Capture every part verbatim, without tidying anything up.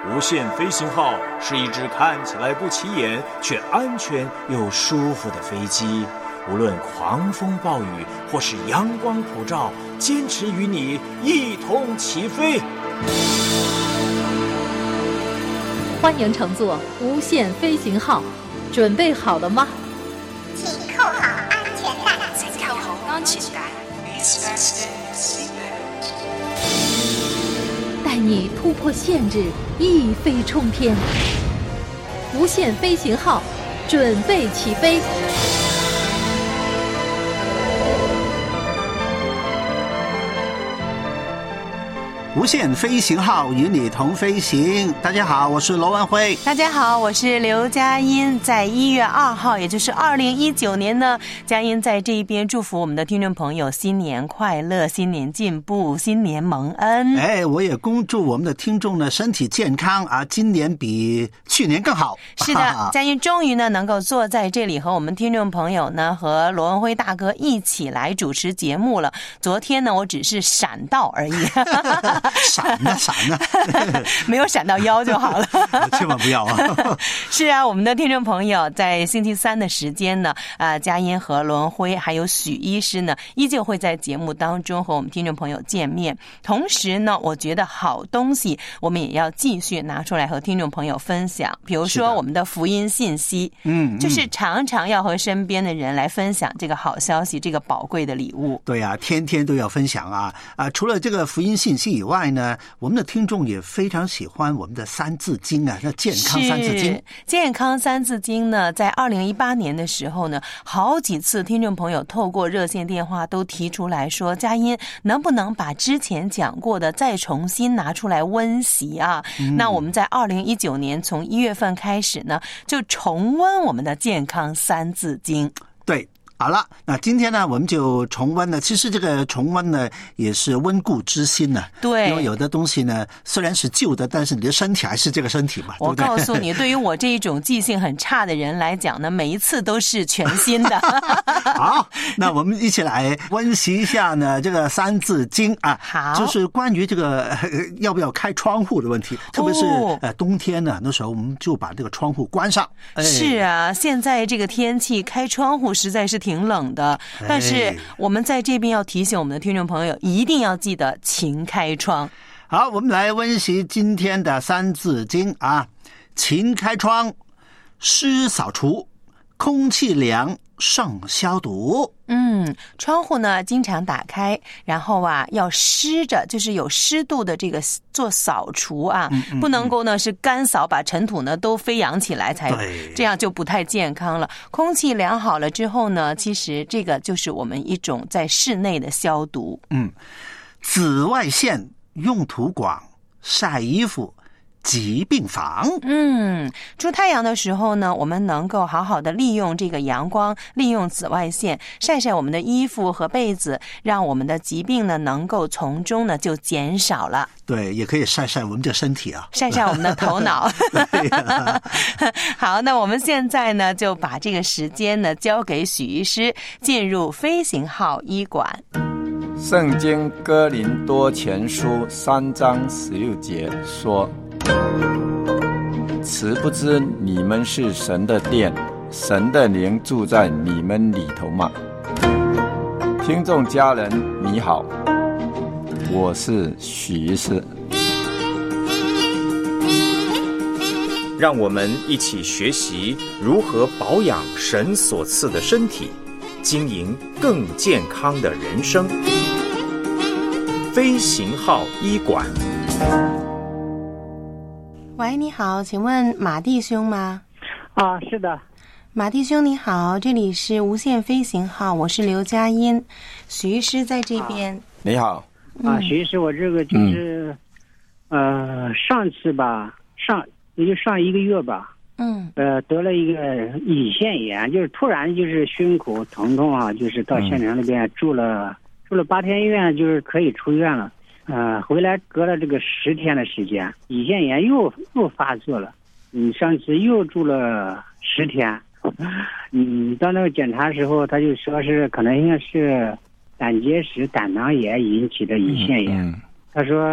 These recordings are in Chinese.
无限飞行号是一只看起来不起眼却安全又舒服的飞机，无论狂风暴雨或是阳光普照，坚持与你一同起飞。 欢迎乘坐无限飞行号，准备好了吗？ 请扣好安全带。 请扣好安全帶。 带你突破限制，一飞冲天。无限飞行号，准备起飞。 无限飞行号与你同飞行。大家好，我是罗文辉。 大家好，我是刘佳音。在一月二号，也就是二零一九年呢，佳音在这一边祝福我们的听众朋友新年快乐，新年进步，新年蒙恩。 哎，我也恭祝我们的听众呢身体健康啊，今年比去年更好。 是的，佳音终于呢能够坐在这里和我们听众朋友呢和罗文辉大哥一起来主持节目了。昨天呢，我只是闪到而已。 闪呢闪呢没有闪到腰就好了。 千万不要啊。 是啊，我们的听众朋友在星期三的时间呢，啊，佳音和罗文辉还有许医师呢依旧会在节目当中和我们听众朋友见面。同时呢，我觉得好东西我们也要继续拿出来和听众朋友分享，比如说我们的福音信息，嗯，就是常常要和身边的人来分享这个好消息，这个宝贵的礼物。 对啊，天天都要分享啊啊！除了这个福音信息以外呢，我们的听众也非常喜欢我们的三字经啊，那健康三字经。 健康三字经呢，在二零一八年的时候呢，好几次听众朋友透过热线电话都提出来说，佳音能不能把之前讲过的再重新拿出来温习啊？嗯、那我们在二零一九年从一月份开始呢，就重温我们的健康三字经。 对。好了，那今天呢，我们就重温了。其实这个重温呢，也是温故知新呢。 对， 因为有的东西呢，虽然是旧的，但是你的身体还是这个身体嘛。 我告诉你，对于我这一种记性很差的人来讲呢，每一次都是全新的。 好，那我们一起来温习一下呢，这个三字经啊。 好， 就是关于这个、呃、要不要开窗户的问题，特别是、哦、呃冬天呢，那时候我们就把这个窗户关上。 哎、是啊，现在这个天气开窗户实在是挺挺冷的，但是我们在这边要提醒我们的听众朋友，一定要记得勤开窗。 好，我们来温习今天的三字经啊。勤开窗，湿扫除，空气凉，胜消毒。 嗯，窗户呢经常打开，然后啊要湿着，就是有湿度的这个做扫除啊，嗯嗯、不能够呢是干扫，把尘土呢都飞扬起来，才这样就不太健康了。空气良好了之后呢，其实这个就是我们一种在室内的消毒。 嗯，紫外线用途广，晒衣服疾病防。 嗯，出太阳的时候呢，我们能够好好的利用这个阳光，利用紫外线晒晒我们的衣服和被子，让我们的疾病呢能够从中呢就减少了。 对，也可以晒晒我们的身体啊， 晒晒我们的头脑。 对啊、 好，那我们现在呢就把这个时间呢交给许医师，进入飞行号医馆。 圣经哥林多前书三章十六节说，此不知你们是神的殿，神的灵住在你们里头吗？听众家人你好，我是许医师。 让我们一起学习如何保养神所赐的身体，经营更健康的人生。飞行号医馆。 喂，你好，请问马弟兄吗？ 啊，是的。 马弟兄你好，这里是无限飞行号，我是刘佳音，许医师在这边。 你好。 啊，许医师，我这个就是、嗯、呃上次吧，上也就上一个月吧， 嗯， 呃得了一个胰腺炎，就是突然就是胸口疼痛啊，就是到县城那边住了、嗯、住了八天医院，就是可以出院了。呃，回来隔了这个十天的时间，胰腺炎又又发作了。嗯，上次又住了十天。嗯，到那个检查的时候，他就说是可能应该是胆结石、胆囊炎引起的胰腺炎。嗯嗯、他说，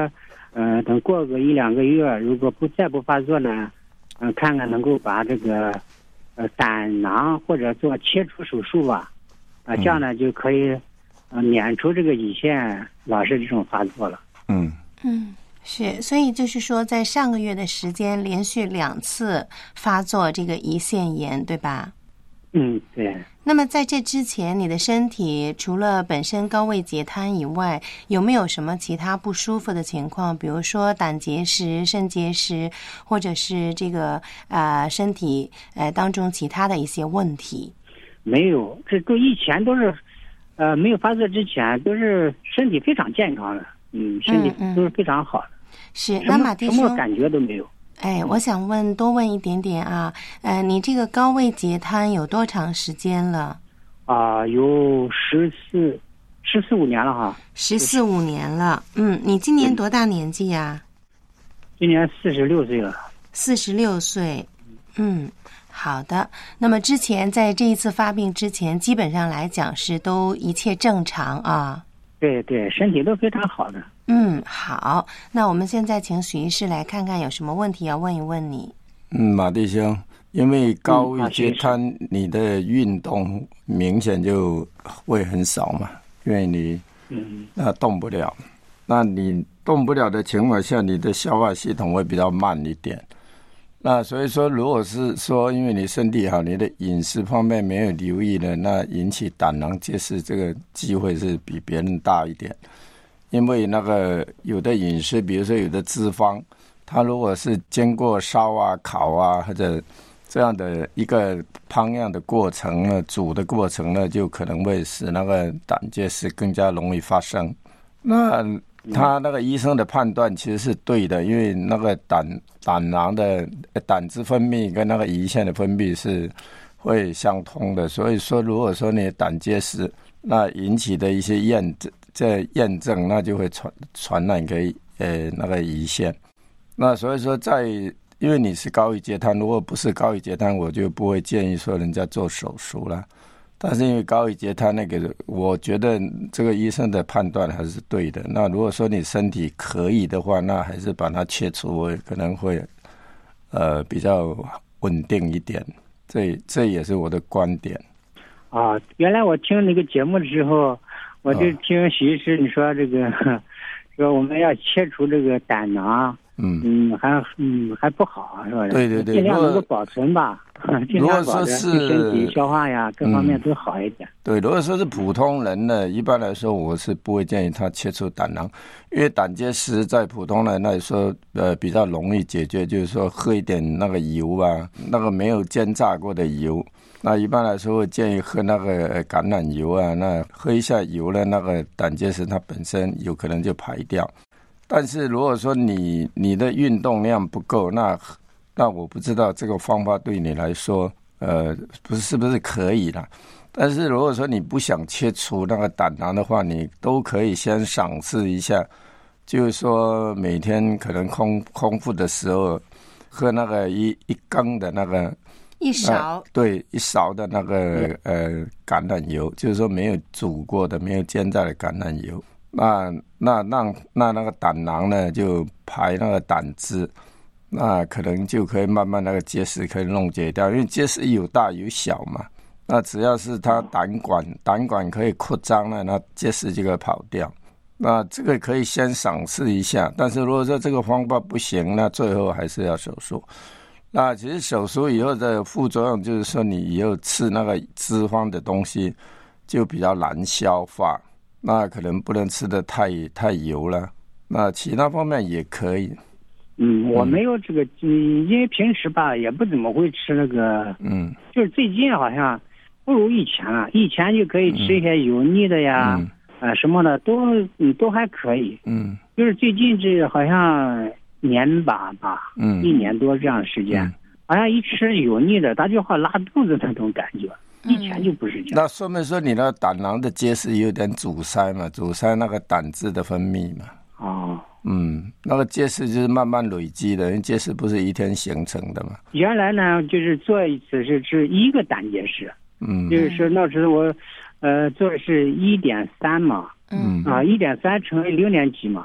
呃，等过个一两个月，如果不再不发作呢，嗯、呃，看看能够把这个呃胆囊或者做切除手术吧，啊、呃，这样呢就可以呃免除这个胰腺老是这种发作了。 嗯嗯。是，所以就是说，在上个月的时间，连续两次发作这个胰腺炎，对吧？ 嗯，对。 那么在这之前，你的身体除了本身高位截瘫以外，有没有什么其他不舒服的情况？比如说胆结石、肾结石，或者是这个呃身体呃当中其他的一些问题？ 没有，这都以前都是，呃，没有发作之前都是身体非常健康的。嗯，身体都是非常好的。嗯嗯、 是，那马弟兄什么感觉都没有。 哎，我想问多问一点点啊，呃，你这个高位截瘫有多长时间了？ 啊、呃，有十四、十四五年了哈。 十四五年了，嗯，你今年多大年纪呀、啊？ 今年四十六岁了。 四十六岁，嗯。好的，那么之前在这一次发病之前，基本上来讲是都一切正常啊。 对对，身体都非常好的。 嗯，好，那我们现在请许医师来看看有什么问题要问一问你。 嗯，马弟兄，因为高位截瘫，你的运动明显就会很少嘛，因为你嗯那动不了，那你动不了的情况下，你的消化系统会比较慢一点。那所以说，如果是说因为你身体好，你的饮食方面没有留意的，那引起胆囊结石这个机会是比别人大一点。因为那个有的饮食，比如说有的脂肪，它如果是经过烧啊、烤啊或者这样的一个烹酿的过程呢、煮的过程呢，就可能会使那个胆结石更加容易发生。那他那个医生的判断其实是对的，因为那个胆胆囊的胆汁分泌跟那个胰腺的分泌是会相通的，所以说如果说你的胆结石那引起的一些验这验证，那就会传传染给呃那个胰腺。那所以说在因为你是高位截瘫，如果不是高位截瘫，我就不会建议说人家做手术了。但是因为高位截瘫那个，我觉得这个医生的判断还是对的。那如果说你身体可以的话，那还是把它切除，我可能会呃比较稳定一点。这这也是我的观点。 啊，原来我听那个节目的时候，我就听徐医师你说这个，说我们要切除这个胆囊。嗯嗯，还嗯还不好是吧？ 对对对， 尽量能够保存吧，尽量保持对身体消化呀各方面都好一点。 嗯、对，如果说是普通人呢，一般来说我是不会建议他切除胆囊，因为胆结石在普通人来说，呃比较容易解决，就是说喝一点那个油啊，那个没有煎炸过的油。那一般来说会建议喝那个橄榄油啊，那喝一下油呢，那个胆结石它本身有可能就排掉。但是如果说你你的运动量不够，那那我不知道这个方法对你来说，呃，不是是不是可以啦？但是如果说你不想切除那个胆囊的话，你都可以先尝试一下，就是说每天可能空空腹的时候喝那个一一羹的那个一勺， 对，一勺的那个呃橄榄油，就是说没有煮过的、没有煎炸的橄榄油。那那让那那个胆囊呢就排那个胆汁，那可能就可以慢慢那个结石可以弄解掉，因为结石有大有小嘛。那只要是它胆管胆管可以扩张了，那结石就可以跑掉。那这个可以先尝试一下，但是如果说这个方法不行，那最后还是要手术。那其实手术以后的副作用就是说，你以后吃那个脂肪的东西就比较难消化。那可能不能吃的太太油了，那其他方面也可以。 嗯，我没有这个，嗯，因为平时吧也不怎么会吃那个，嗯，就是最近好像不如以前了。以前就可以吃一些油腻的呀，嗯、呃什么的都嗯都还可以。嗯，就是最近这好像年把吧，嗯，一年多这样的时间，嗯、好像一吃油腻的，它就好拉肚子那种感觉。以前就不是这样。 那说明说你那胆囊的结石有点阻塞嘛，阻塞那个胆汁的分泌嘛。 哦， 嗯，那个结石就是慢慢累积的，因为结石不是一天形成的嘛。 原来呢，就是做一次是是一个胆结石，嗯，就是说那时候我，呃，做的是一点三嘛，嗯啊，一点三乘以六点几嘛，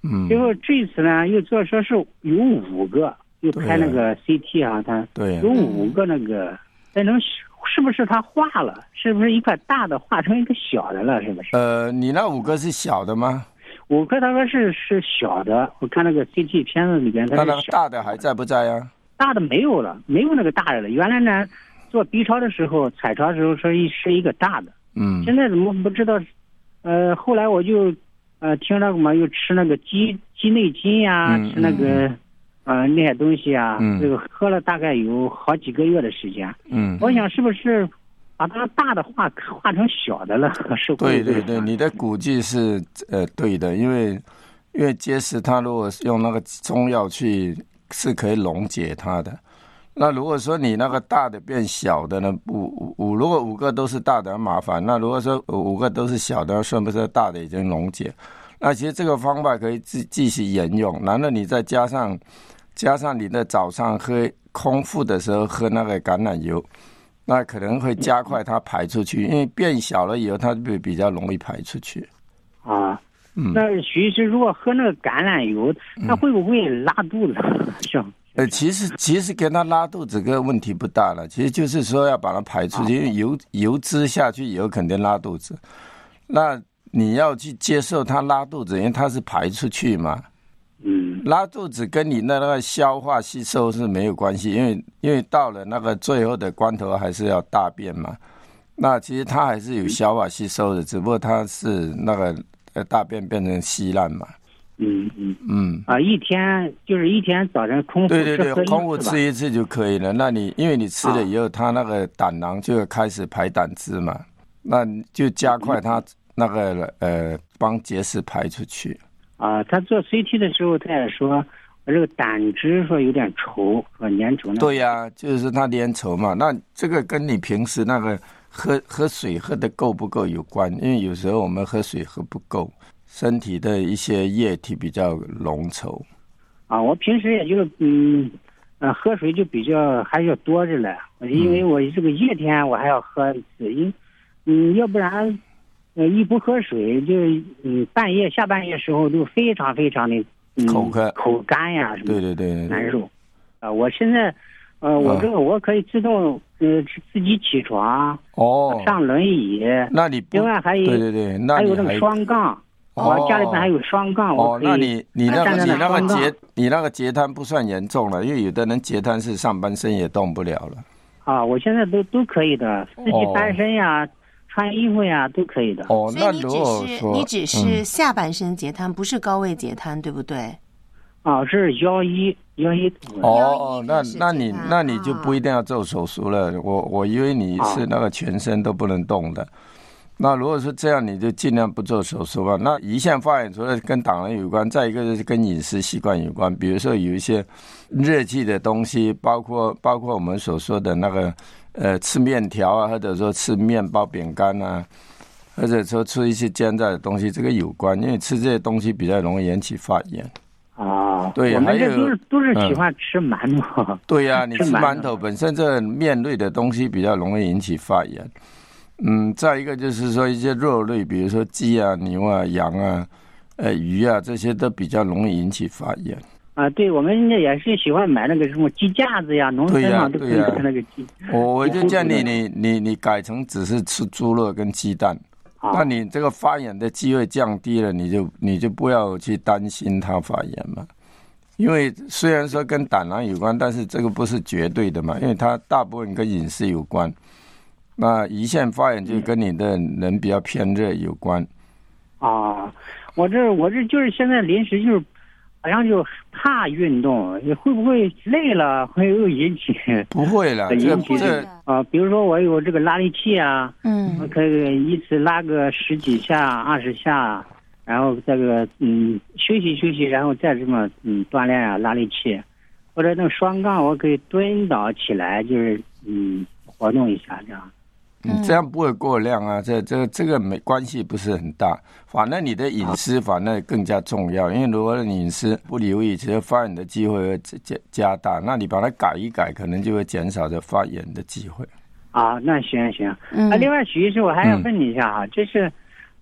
嗯，结果这次呢又做说是有五个，又拍那个 C T 啊，它对有五个那个，那能是不是它化了？是不是一块大的化成一个小的了？是不是？ 呃，你那五个是小的吗？ 五个他说是是小的，我看那个 C T 片子里边，它是小的。 那那个大的还在不在啊？ 大的没有了，没有那个大的了。原来呢，做 B 超的时候，彩超的时候说一是一个大的， 嗯， 现在怎么不知道？呃，后来我就呃听那个嘛，又吃那个鸡鸡内金呀，嗯、吃那个、嗯、呃那些东西啊，嗯、这个喝了大概有好几个月的时间。嗯，我想是不是把它大的化化成小的了？是对对对，你的估计是呃对的，因为因为结石它如果用那个中药去是可以溶解它的。那如果说你那个大的变小的呢，五五如果五个都是大的很麻烦，那如果说五个都是小的，是不是大的已经溶解？那其实这个方法可以继继续沿用，然后你再加上加上你的早上喝空腹的时候喝那个橄榄油，那可能会加快它排出去，因为变小了以后它就比较容易排出去。 啊，嗯、那徐医师如果喝那个橄榄油，它会不会拉肚子？是呃，其实其实跟他拉肚子个问题不大了，其实就是说要把它排出去，因为油油脂下去以后肯定拉肚子。那你要去接受它拉肚子，因为它是排出去嘛。嗯，拉肚子跟你那个消化吸收是没有关系，因为因为到了那个最后的关头还是要大便嘛。那其实它还是有消化吸收的，只不过它是那个大便变成稀烂嘛。 嗯嗯嗯啊，一天就是一天早晨空腹对对对，空腹吃一次就可以了。那你因为你吃了以后，它那个胆囊就会开始排胆汁嘛，那就加快它那个呃帮结石排出去。 啊，他做 C T 的时候，他也说我这个胆汁说有点稠，说粘稠。 对呀、啊，就是它粘稠嘛。那这个跟你平时那个喝喝水喝的够不够有关，因为有时候我们喝水喝不够。身体的一些液体比较浓稠啊，我平时也就嗯呃喝水就比较还要多着了，因为我这个一天我还要喝一次，因嗯要不然呃一不喝水就嗯半夜下半夜时候都非常非常的、嗯、 口干口干呀什么， 对对对对难受啊、呃！我现在呃我这个我可以自动呃自己起床哦， 上轮椅， 那你另外还有对对对，那还有那个双杠。我家里边还有双杠， 哦，那你你那个你那个截你那个截瘫不算严重了，因为有的人截瘫是上半身也动不了了。 啊，我现在都都可以的，自己翻身呀、哦、穿衣服呀都可以的。 哦， 那如果说你只是下半身截瘫，嗯、不是高位截瘫，对不对？ 啊，是腰一腰一。 哦，那那你那你就不一定要做手术了。啊、我我以为你是那个全身都不能动的。啊那如果是这样，你就尽量不做手术吧。那胰腺发炎除了跟胆囊有关，再一个就是跟饮食习惯有关。比如说有一些热气的东西，包括包括我们所说的那个呃吃面条啊，或者说吃面包饼干啊，或者说吃一些煎炸的东西，这个有关，因为吃这些东西比较容易引起发炎。 啊， 对， 我们这都是都是喜欢吃馒头。嗯、 对呀、啊，你吃馒头本身这面类的东西比较容易引起发炎。嗯，再一个就是说一些肉类，比如说鸡啊、牛啊、羊啊、呃鱼啊，这些都比较容易引起发炎。 啊，对，我们也是喜欢买那个什么鸡架子呀，农村上都可以吃那个鸡。 我我就建议你，你你改成只是吃猪肉跟鸡蛋，啊、那你这个发炎的机会降低了，你就你就不要去担心它发炎嘛。因为虽然说跟胆囊有关，但是这个不是绝对的嘛，因为它大部分跟饮食有关。那胰腺发炎就跟你的人比较偏热有关。 啊，我这我这就是现在临时就是好像就怕运动，会不会累了会有引起？ 不会了， 引起这啊，比如说我有这个拉力器啊，嗯，我可以一次拉个十几下、二十下，然后这个嗯休息休息，然后再这么嗯锻炼啊拉力器，或者那个双杠我可以蹲倒起来，就是嗯活动一下这样。 嗯，这样不会过量啊，这这这个没关系，不是很大。反正你的饮食反正更加重要，因为如果你饮食不留意，其实发炎的机会会加加大。那你把它改一改，可能就会减少这发炎的机会。 啊，那行行。嗯、啊，另外许医师，我还要问你一下哈，嗯、就是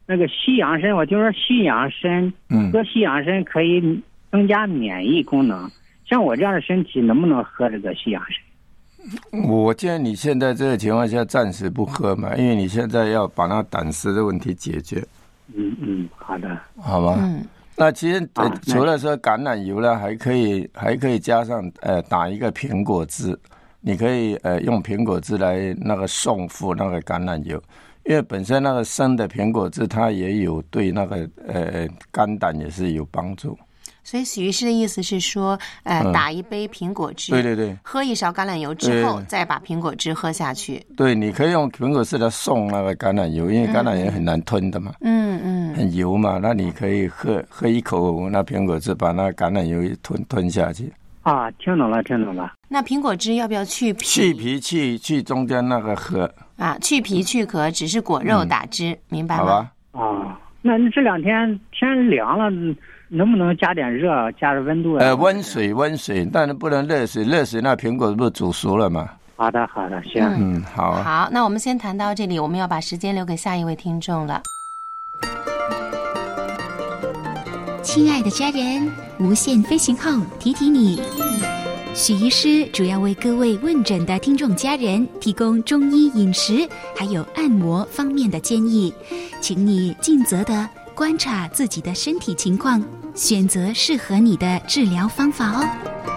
那个西洋参，我听说西洋参， 嗯， 喝西洋参可以增加免疫功能。像我这样的身体，能不能喝这个西洋参？ 我建议你现在这个情况下暂时不喝嘛，因为你现在要把那胆石的问题解决。 嗯嗯，好的， 好吧。 嗯， 那其实、呃啊、 除了说橄榄油呢，还可以还可以加上呃打一个苹果汁，你可以呃用苹果汁来那个送付那个橄榄油，因为本身那个生的苹果汁它也有对那个呃肝胆也是有帮助。 所以许医师的意思是说，呃， 嗯、 打一杯苹果汁， 对对对， 喝一勺橄榄油之后，再把苹果汁喝下去。 对，你可以用苹果汁来送那个橄榄油，因为橄榄油很难吞的嘛， 嗯嗯， 很油嘛，那你可以喝喝一口那苹果汁，把那橄榄油吞吞下去。 啊，听懂了，听懂了。 那苹果汁要不要去皮？ 去皮去去中间那个核啊，去皮去壳，只是果肉打汁，嗯、明白吗？ 好吧。 啊，那这两天天凉了。能不能加点热，加点温度啊？ 呃，温水，温水，但是不能热水，热水那苹果不是煮熟了吗？ 好的，好的，行。 嗯，好、啊。 好，那我们先谈到这里，我们要把时间留给下一位听众了。 亲爱的家人，无限飞行后提提你，许医师主要为各位问诊的听众家人提供中医饮食还有按摩方面的建议，请你尽责的观察自己的身体情况，选择适合你的治疗方法哦。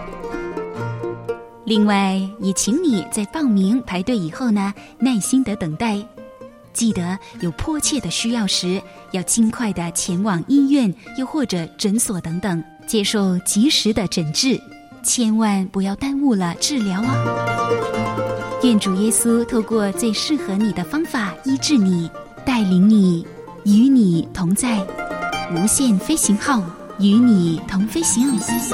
另外，也请你在报名排队以后呢，耐心的等待。记得有迫切的需要时，要尽快的前往医院又或者诊所等等，接受及时的诊治，千万不要耽误了治疗哦。愿主耶稣透过最适合你的方法医治你，带领你，与你同在，无限飞行号与你同飞行。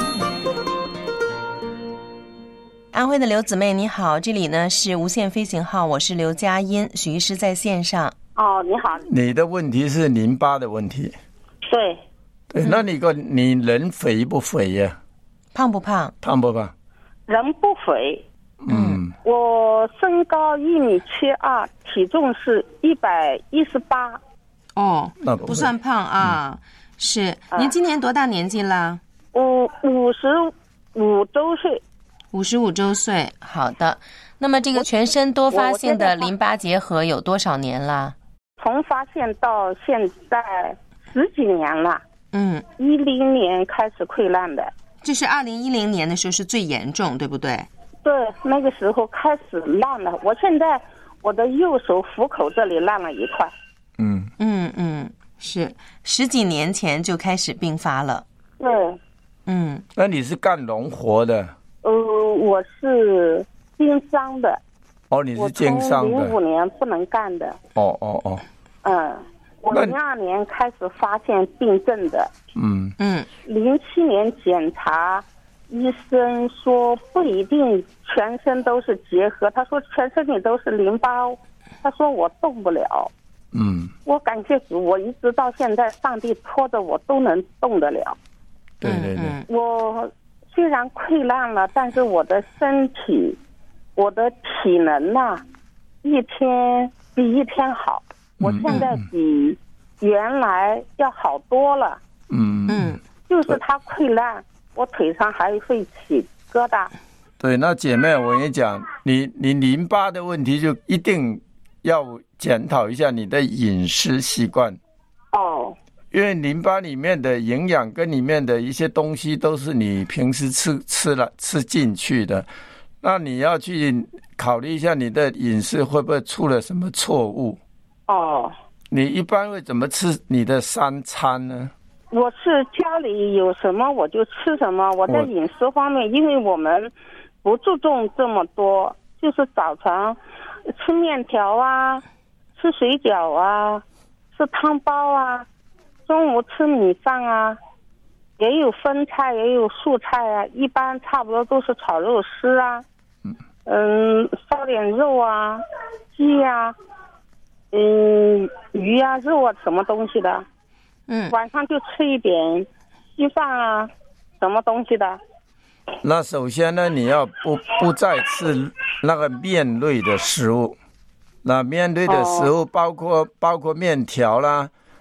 安徽的刘姊妹你好，这里呢是无限飞行号，我是刘佳音，许医师在线上。 哦，你好。 你的问题是淋巴的问题。 对。 对，那你个你人肥不肥呀、啊？ 胖不胖？ 胖不胖？ 人不肥。 嗯。 我身高一米七二，体重是一百一十八。 哦， 那 不, 不算胖啊。嗯、是，您今年多大年纪了？ 五五十五周岁。 五十五周岁，好的。那么这个全身多发性的淋巴结核有多少年了？ 从发现到现在十几年了。 嗯， 一零年开始溃烂的。 这是二零一零年的时候是最严重，对不对？ 对，那个时候开始烂了。我现在我的右手虎口这里烂了一块。 嗯嗯嗯，是十几年前就开始并发了。 对。 嗯，那你是干农活的？ 呃，我是经商的。 哦，你是经商的。 我从零五年不能干的。 哦哦哦。 嗯，我零二年开始发现病症的。 嗯嗯。 零七年检查，医生说不一定全身都是结核，他说全身里都是淋巴，他说我动不了。 嗯。 我感谢主，我一直到现在，上帝拖着我都能动得了。 对对对。 我。虽然溃烂了，但是我的身体，我的体能呐、啊，一天比一天好。我现在比原来要好多了。 嗯嗯， 就是它溃烂，我腿上还会起疙瘩。 对，那姐妹，我跟你讲，你你淋巴的问题就一定要检讨一下你的饮食习惯。 哦。 因为淋巴里面的营养跟里面的一些东西都是你平时吃吃了吃进去的，那你要去考虑一下你的饮食会不会出了什么错误。 哦。 你一般会怎么吃你的三餐呢？ 我是家里有什么我就吃什么，我在饮食方面，因为我们不注重这么多，就是早晨吃面条啊，吃水饺啊，吃汤包啊，中午吃米饭啊，也有分菜也有素菜啊，一般差不多都是炒肉丝啊，嗯，烧点肉啊，鸡啊，嗯，鱼啊，肉啊，什么东西的， 嗯， 晚上就吃一点稀饭啊，什么东西的。 那首先呢，你要不不再吃那个面类的食物，那面类的食物包括、哦、包括面条啦。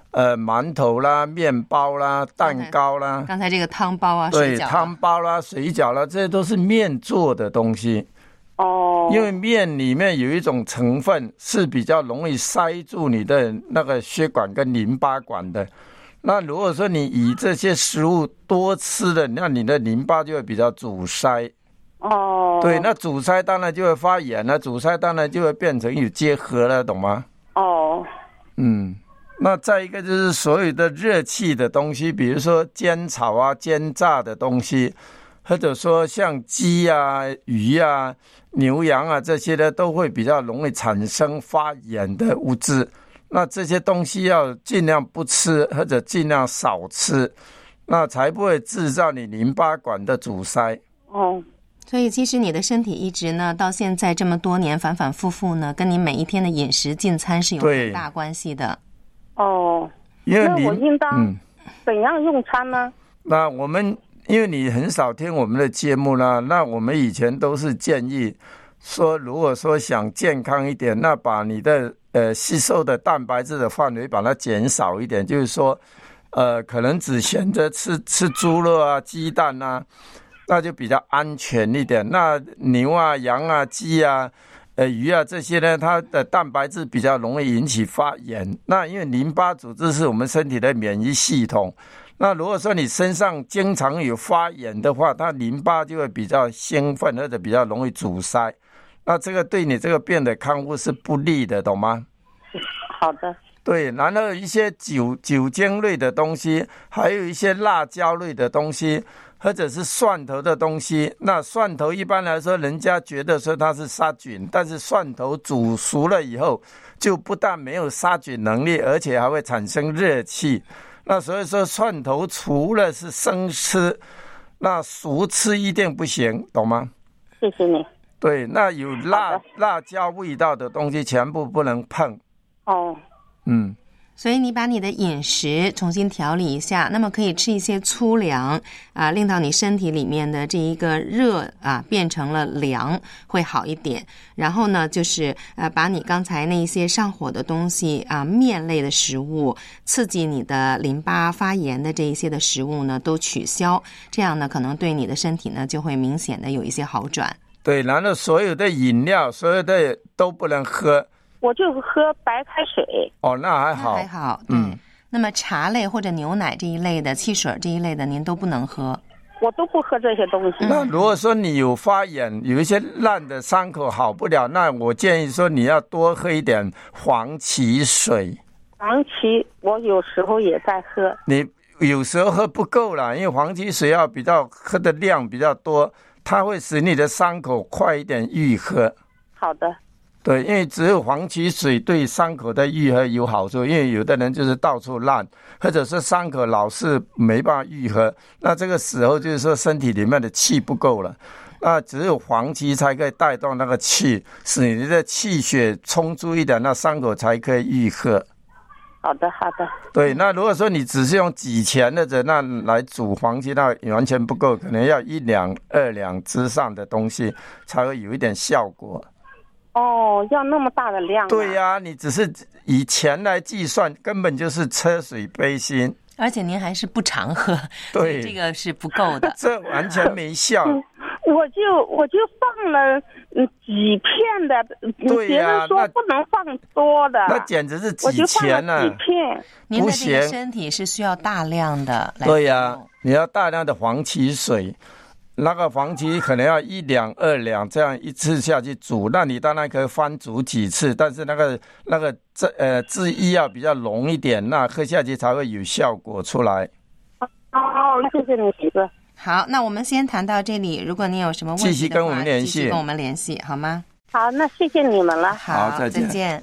呃馒头啦、面包啦、蛋糕啦。 刚才这个汤包啊， 对， 水饺、啊、 汤包啦、水饺啦，这些都是面做的东西。 哦， 因为面里面有一种成分是比较容易塞住你的那个血管跟淋巴管的。那如果说你以这些食物多吃的，那你的淋巴就会比较阻塞。 哦， 对，那阻塞当然就会发炎了，阻塞当然就会变成有结核了，懂吗？ 哦， 嗯，那再一个就是所有的热气的东西，比如说煎炒啊、煎炸的东西，或者说像鸡啊、鱼啊、牛羊啊这些呢，都会比较容易产生发炎的物质。那这些东西要尽量不吃，或者尽量少吃，那才不会制造你淋巴管的阻塞。 哦， 所以其实你的身体一直呢，到现在这么多年反反复复呢，跟你每一天的饮食进餐是有很大关系的。 哦， 因为那我应当怎样用餐呢？ 嗯、那我们因为你很少听我们的节目啦，那我们以前都是建议说，如果说想健康一点，那把你的呃吸收的蛋白质的范围把它减少一点，就是说呃可能只选择吃吃猪肉啊、鸡蛋啊，那就比较安全一点。那牛啊、羊啊、鸡啊、呃鱼啊这些呢，它的蛋白质比较容易引起发炎。那因为淋巴组织是我们身体的免疫系统，那如果说你身上经常有发炎的话，它淋巴就会比较兴奋，或者比较容易阻塞。那这个对你这个病的康复是不利的，懂吗？ 好的。 对，然后一些酒酒精类的东西，还有一些辣椒类的东西，或者是蒜头的东西。那蒜头一般来说，人家觉得说它是杀菌，但是蒜头煮熟了以后，就不但没有杀菌能力，而且还会产生热气。那所以说，蒜头除了是生吃，那熟吃一定不行，懂吗？ 谢谢你。 对，那有辣辣椒味道的东西全部不能碰。 哦， 嗯， 所以你把你的饮食重新调理一下，那么可以吃一些粗粮啊，令到你身体里面的这一个热啊变成了凉，会好一点。然后呢，就是呃把你刚才那一些上火的东西啊，面类的食物，刺激你的淋巴发炎的这一些的食物呢，都取消。这样呢，可能对你的身体呢就会明显的有一些好转。 对，然后所有的饮料，所有的都不能喝。 我就喝白开水。 哦，那还好， 那还好。嗯，那么茶类或者牛奶这一类的、汽水这一类的，您都不能喝。 我都不喝这些东西。 那如果说你有发炎，有一些烂的伤口好不了，那我建议说你要多喝一点黄芪水。 黄芪我有时候也在喝。 你有时候喝不够啦，因为黄芪水要比较喝的量比较多，它会使你的伤口快一点愈合。 好的。 对，因为只有黄芪水对伤口的愈合有好处，因为有的人就是到处烂，或者是伤口老是没办法愈合，那这个时候就是说身体里面的气不够了，那只有黄芪才可以带动那个气，使你的气血充足一点，那伤口才可以愈合。 好的好的。 对，那如果说你只是用几钱的这那来煮黄芪，那完全不够，可能要一两二两之上的东西才会有一点效果。 哦，要那么大的量、啊？ 对呀、啊，你只是以钱来计算，根本就是车水杯薪。 而且您还是不常喝， 对， 这个是不够的， 这完全没效。 嗯、我就我就放了几片的， 对呀、啊， 别人说不能放多的， 那简直是几钱呢、啊？ 几片？ 您的这个身体是需要大量的来。 对呀、啊，你要大量的黄芪水。那个黄芪可能要一两二两，这样一次下去煮，那你当然可以翻煮几次，但是那个那个这呃汁液要比较浓一点，那喝下去才会有效果出来。 哦，谢谢你，媳妇。 好，那我们先谈到这里。如果您有什么问题的话， 继续跟我们联系， 继续跟我们联系，好吗？ 好，那谢谢你们了。 好， 好再见。 再见。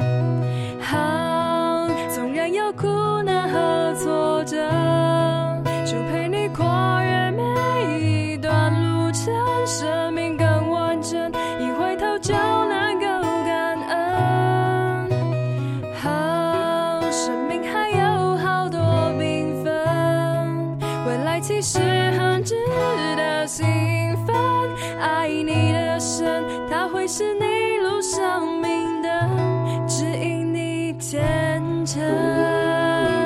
好，纵然有苦难和挫折，就陪你跨越每一段路程，生命更完整，一回头就能够感恩。好，生命还有好多缤纷，未来其实很值得兴奋。爱你的神，他会是你路上明灯，指引你前程。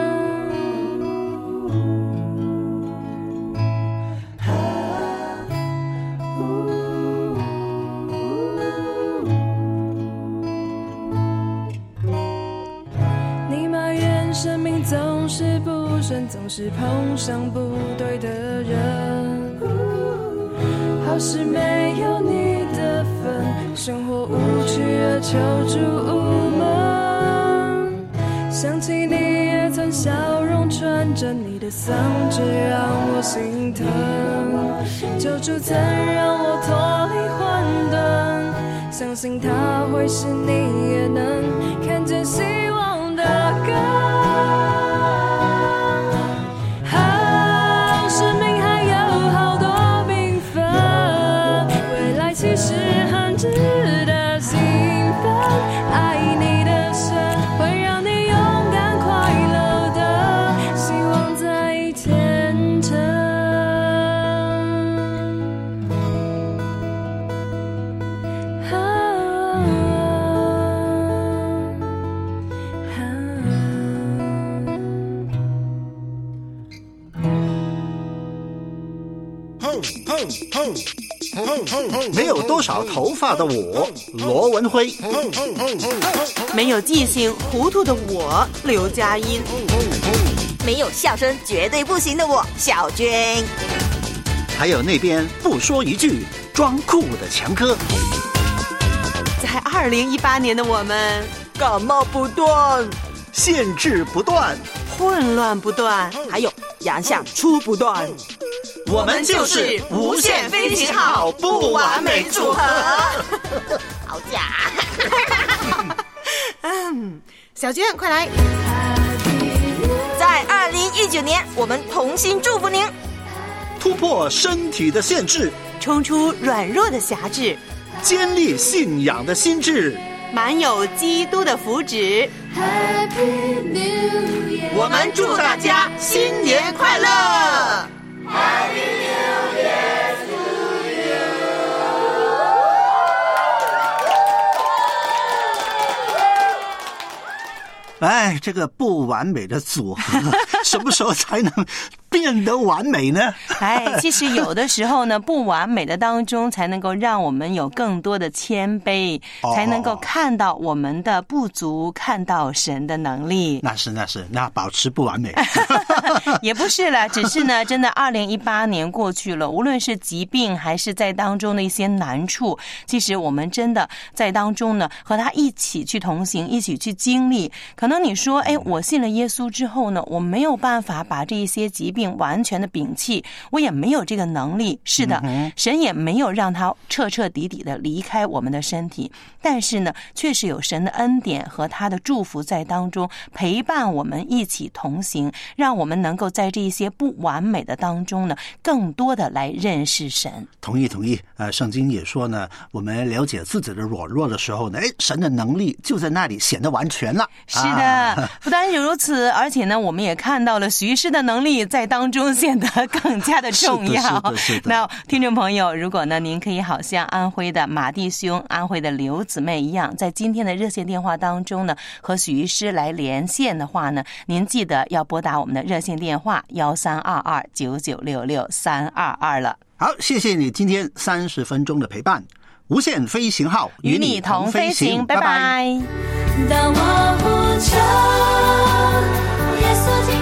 总是碰上不对的人，好事没有你的份，生活无趣而求助无门。想起你也曾笑容纯真，你的丧只让我心疼。救主曾让我脱离混沌，相信他会使你也能看见希望的根。其实很值得兴奋，爱你的神会让你勇敢快乐的，希望在天成。啊没有多少头发的我，罗文辉； 没有记性糊涂的我，刘佳音； 没有笑声绝对不行的我，小娟； 还有那边不说一句装酷的强哥。 在二零一八年的我们， 感冒不断， 限制不断， 混乱不断， 还有洋相出不断。 我们就是无限飞行号不完美组合。 好假！ 嗯，小娟，快来！ 在二零一九年，我们同心祝福您， 突破身体的限制， 冲出软弱的辖制， 坚立信仰的心智， 满有基督的福祉。 我们祝大家新年快乐！ Happy New Year to you！ 哎，这个不完美的组合，什么时候才能变得完美呢？ 哎，其实有的时候呢，不完美的当中，才能够让我们有更多的谦卑， 哦、 才能够看到我们的不足，看到神的能力。 那是那是，那保持不完美也不是了，只是呢，真的二零一八年过去了，无论是疾病还是在当中的一些难处，其实我们真的在当中呢，和他一起去同行，一起去经历。可能你说，哎，我信了耶稣之后呢，我没有办法把这一些疾病完全的摒弃，我也没有这个能力。是的，嗯、神也没有让他彻彻底底的离开我们的身体，但是呢，确实有神的恩典和他的祝福在当中陪伴我们一起同行，让我们能够在这一些不完美的当中呢，更多的来认识神。 同意同意，呃，圣经也说呢，我们了解自己的软弱的时候呢，哎，神的能力就在那里显得完全了。 是的。啊、不单是如此，而且呢，我们也看到了徐师的能力在当中显得更加的重要。 是的，是的，是的。 那听众朋友，如果呢，您可以好像安徽的马弟兄、安徽的刘姊妹一样，在今天的热线电话当中呢，和许医师来连线的话呢，您记得要拨打我们的热线电话幺三二二九九六六三二二了。 好，谢谢你今天三十分钟的陪伴。无限飞行号与你同飞行，拜拜。 当我呼求耶稣。